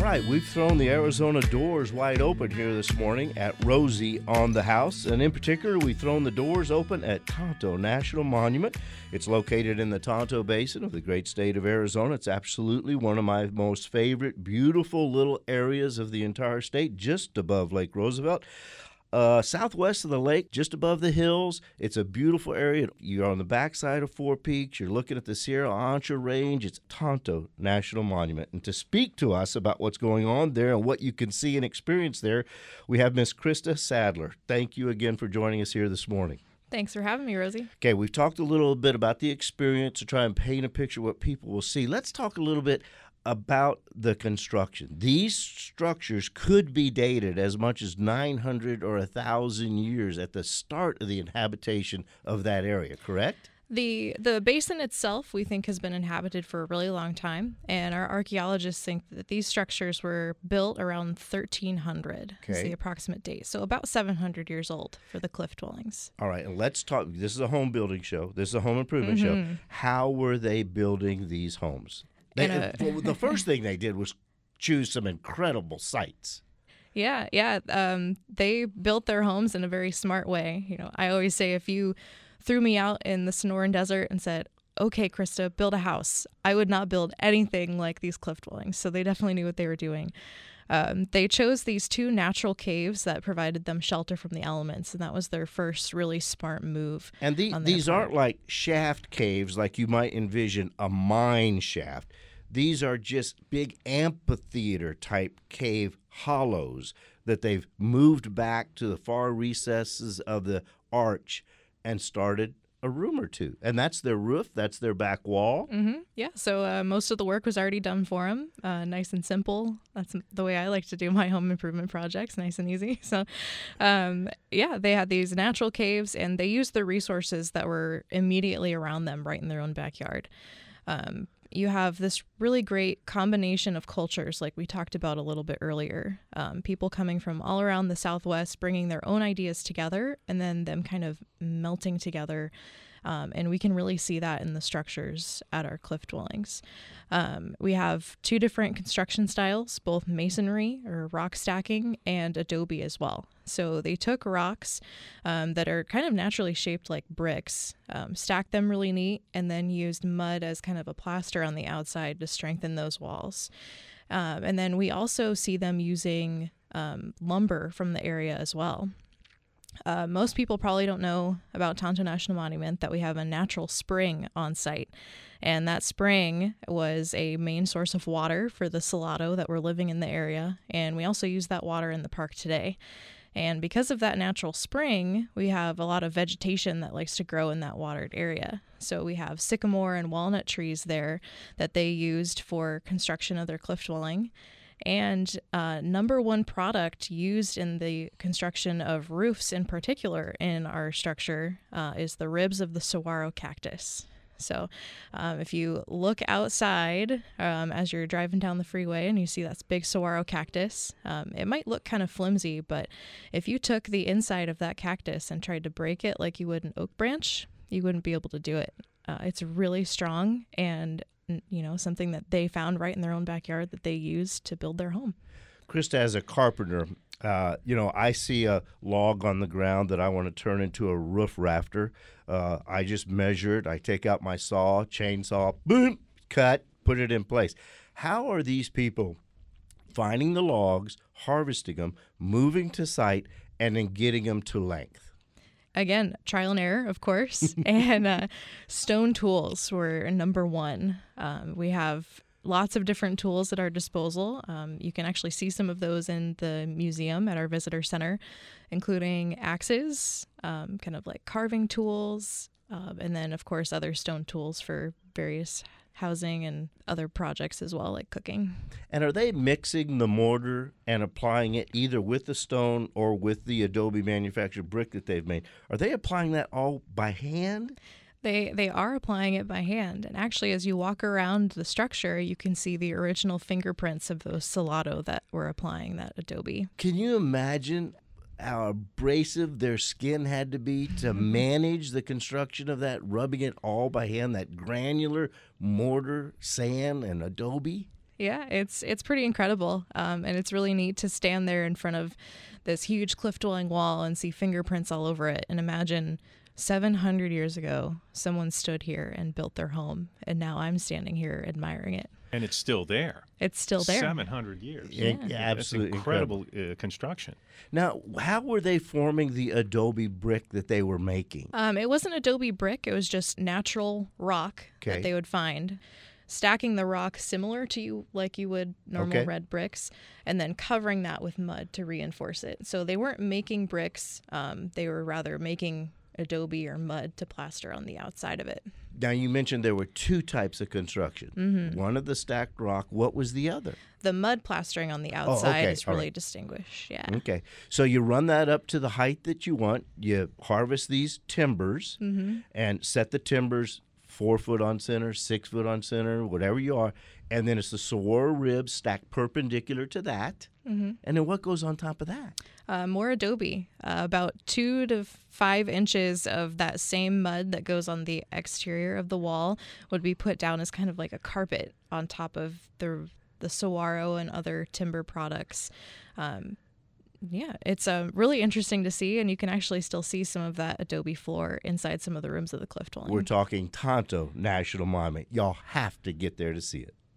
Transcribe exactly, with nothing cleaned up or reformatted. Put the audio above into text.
right, we've thrown the Arizona doors wide open here this morning at Rosie on the House, and in particular, we've thrown the doors open at Tonto National Monument. It's located in the Tonto Basin of the great state of Arizona. It's absolutely one of my most favorite, beautiful little areas of the entire state, just above Lake Roosevelt. Uh, southwest of the lake, just above the hills. It's a beautiful area. You're on the backside of Four Peaks. You're looking at the Sierra Ancha Range. It's Tonto National Monument. And to speak to us about what's going on there and what you can see and experience there, we have Miss Krista Sadler. Thank you again for joining us here this morning. Thanks for having me, Rosie. Okay, we've talked a little bit about the experience to try and paint a picture of what people will see. Let's talk a little bit about the construction. These structures could be dated as much as nine hundred or one thousand years at the start of the inhabitation of that area, correct? The the basin itself, we think, has been inhabited for a really long time, and our archaeologists think that these structures were built around thirteen hundred is Okay. the approximate date, so about seven hundred years old for the cliff dwellings. All right, and let's talk. This is a home building show. This is a home improvement show. How were they building these homes? They, And, uh, well, the first thing they did was choose some incredible sites. Yeah, yeah. Um, they built their homes in a very smart way. You know, I always say if you threw me out in the Sonoran Desert and said, "Okay, Krista, build a house," I would not build anything like these cliff dwellings. So they definitely knew what they were doing. Um, they chose these two natural caves that provided them shelter from the elements, and that was their first really smart move. And the, on their these part. aren't like shaft caves like you might envision a mine shaft. These are just big amphitheater type cave hollows that they've moved back to the far recesses of the arch and started a room or two. And that's their roof, that's their back wall. Mm-hmm. Yeah, so uh, most of the work was already done for them. Uh, nice and simple. That's the way I like to do my home improvement projects, nice and easy. So, um, yeah, they had these natural caves, and they used the resources that were immediately around them right in their own backyard. Um, you have this really great combination of cultures, like we talked about a little bit earlier. Um, people coming from all around the Southwest, bringing their own ideas together, and then them kind of melting together. Um, and we can really see that in the structures at our cliff dwellings. Um, we have two different construction styles, both masonry or rock stacking and adobe as well. So they took rocks um, that are kind of naturally shaped like bricks, um, stacked them really neat, and then used mud as kind of a plaster on the outside to strengthen those walls. Um, and then we also see them using um, lumber from the area as well. Uh, most people probably don't know about Tonto National Monument that we have a natural spring on site. And that spring was a main source of water for the Salado that were living in the area. And we also use that water in the park today. And because of that natural spring, we have a lot of vegetation that likes to grow in that watered area. So we have sycamore and walnut trees there that they used for construction of their cliff dwelling. And uh, number one product used in the construction of roofs in particular in our structure uh, is the ribs of the saguaro cactus. So um, if you look outside um, as you're driving down the freeway and you see that big saguaro cactus, um, it might look kind of flimsy, but if you took the inside of that cactus and tried to break it like you would an oak branch, you wouldn't be able to do it. Uh, it's really strong and you know, something that they found right in their own backyard that they used to build their home. Krista, as a carpenter, uh, you know, I see a log on the ground that I want to turn into a roof rafter. Uh, I just measure it. I take out my saw, chainsaw, boom, cut, put it in place. How are these people finding the logs, harvesting them, moving to site, and then getting them to length? Again, trial and error, of course, and uh, stone tools were number one. Um, we have lots of different tools at our disposal. Um, you can actually see some of those in the museum at our visitor center, including axes, um, kind of like carving tools, uh, and then, of course, other stone tools for various housing and other projects as well, like cooking. And are they mixing the mortar and applying it either with the stone or with the adobe manufactured brick that they've made? Are they applying that all by hand? They they are applying it by hand. And actually, as you walk around the structure, you can see the original fingerprints of those Salado that were applying that adobe. Can you imagine how abrasive their skin had to be to manage the construction of that, rubbing it all by hand, that granular mortar, sand, and adobe? Yeah, it's it's pretty incredible, um, and it's really neat to stand there in front of this huge cliff dwelling wall and see fingerprints all over it, and imagine seven hundred years ago, someone stood here and built their home, and now I'm standing here admiring it. And it's still there. It's still there. seven hundred years. Yeah, Yeah. absolutely That's incredible, incredible. Uh, construction. Now, how were they forming the adobe brick that they were making? Um, it wasn't adobe brick. It was just natural rock Okay. that they would find. Stacking the rock similar to you like you would normal Okay. red bricks, and then covering that with mud to reinforce it. So they weren't making bricks. Um, they were rather making adobe or mud to plaster on the outside of it. Now, you mentioned there were two types of construction. Mm-hmm. One of the stacked rock. What was the other? The mud plastering on the outside okay. is All really right. distinguished. Yeah. Okay. So you run that up to the height that you want. You harvest these timbers Mm-hmm. and set the timbers four foot on center, six foot on center, whatever you are. And then it's the Saguaro ribs stacked perpendicular to that. Mm-hmm. And then what goes on top of that? Uh, more adobe, uh, about two to five inches of that same mud that goes on the exterior of the wall would be put down as kind of like a carpet on top of the the saguaro and other timber products. Um, yeah, it's uh, really interesting to see, and you can actually still see some of that adobe floor inside some of the rooms of the cliff dwelling. We're talking Tonto National Monument. Y'all have to get there to see it.